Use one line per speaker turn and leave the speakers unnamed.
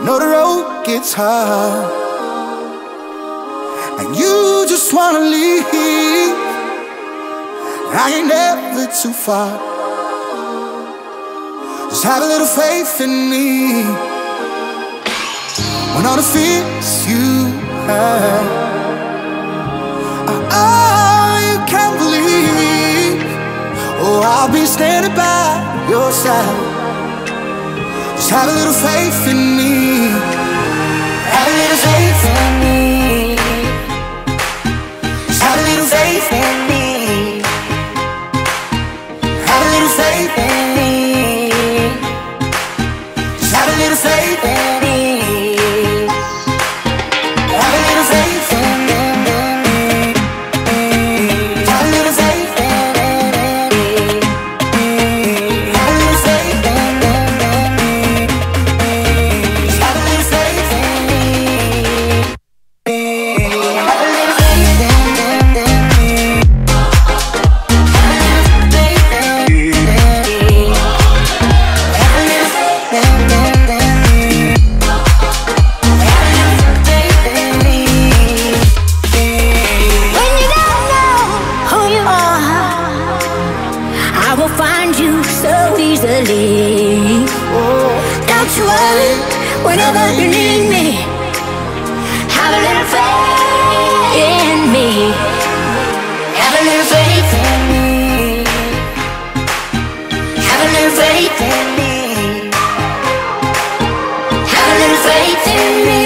Know the road gets hard, and you just wanna leave. I ain't never too far. Just have a little faith in me. When all the fears you have are all you can believe, oh, I'll be standing by your side. Just have a little faith in me. Have a little faith in me. Just have a little faith in me. Have a little faith in me. Just have a little faith in me. Have a little faith in me. Have a little faith in me. Have a little faith in me. Just have a little faith in me. Have a little faith in me.
Don't you worry, whenever you need me, have a little faith in me. Have a little faith in me. Have a little faith in me. Have a little faith in me.